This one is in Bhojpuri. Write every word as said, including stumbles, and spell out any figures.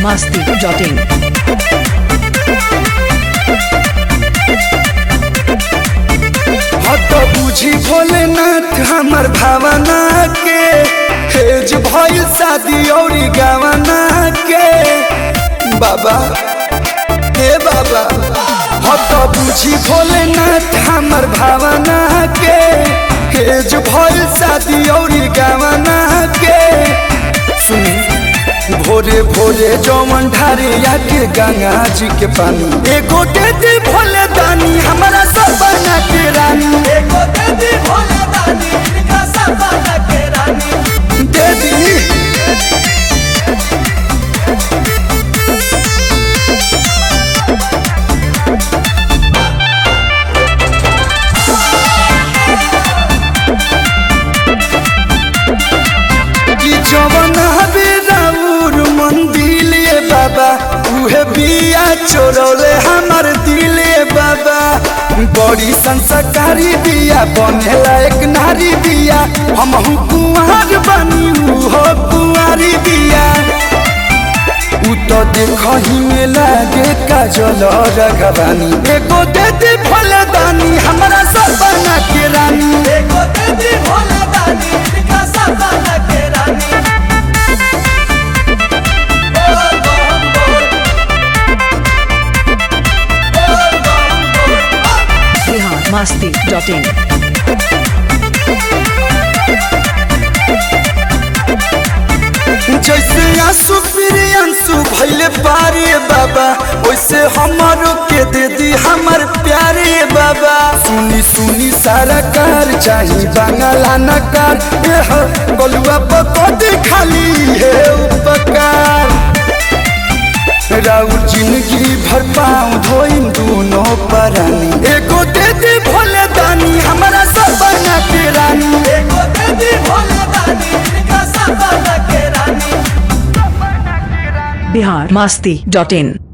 masti dot in. हत बुझी भोलेनाथ हमर भावना के हेज भइल शादी और गवना के बाबा हे बाबा हत बुझी भोलेनाथ हमर भावना के हेज भइल शादी और गवना के सुनी भोरे भोरे जौवन ढारे आके गंगा जी के पानी एगो दे दी भोले दानी हमारा सपना के रानी एगो दे दी भोले दानी इनका सपना के रानी दे दी जवन हबे राउर मंदिर बाबा उहे बिया चोरौले हमर दिले बाबा बड़ी संस्कारी बिया बनेला एक नारी बिया हमहू कुंवर बनी हो कुंवारी बिया उ तो देखही में लागे काजल रघवानी एगो दे दी भोले दानी हमरा सपना के रानी एगो दे दी भोले दानी इनका सपना के रानी masti dot in. जैसे आंसू फिर आंसू भैले पारे बाबा वैसे हमारो के दे दी हमर प्यारे बाबा सुनी सुनी सारा कार चाही बंगला नकार एह बलुआ पकड़ खाली है उपकार राउर जिंदगी भर पाँव धोइन दोनों परानी एगो दे दी भोले दानी हमारा सपना के रानी एगो दे दी भोले दानी इनका सपना के रानी Bihar masti dot in.